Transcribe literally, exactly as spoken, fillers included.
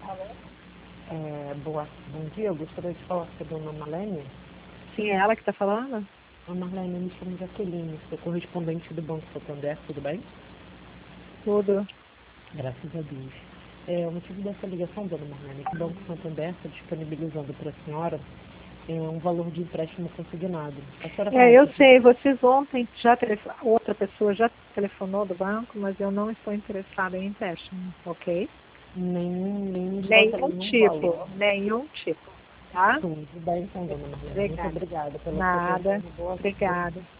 É, boa, bom dia, eu gostaria de falar com a dona Marlene. Sim, é ela que está falando? A Marlene, eu me chamo Jaqueline, sou correspondente do Banco Santander, tudo bem? Tudo. Graças a Deus. É, o motivo dessa ligação, dona Marlene, é que o Banco Santander está disponibilizando para a senhora é, um valor de empréstimo consignado. A senhora É, eu conhece? sei, vocês ontem já telefo- outra pessoa já telefonou do banco, mas eu não estou interessada em empréstimo, ok? Nenhum, nenhum de nós, Nenhum nenhum tipo, valor. nenhum tipo, tá? Tudo bem, então, dona Marlene. Muito Obrigada. obrigada pela sua atenção Nada. e boa Obrigada.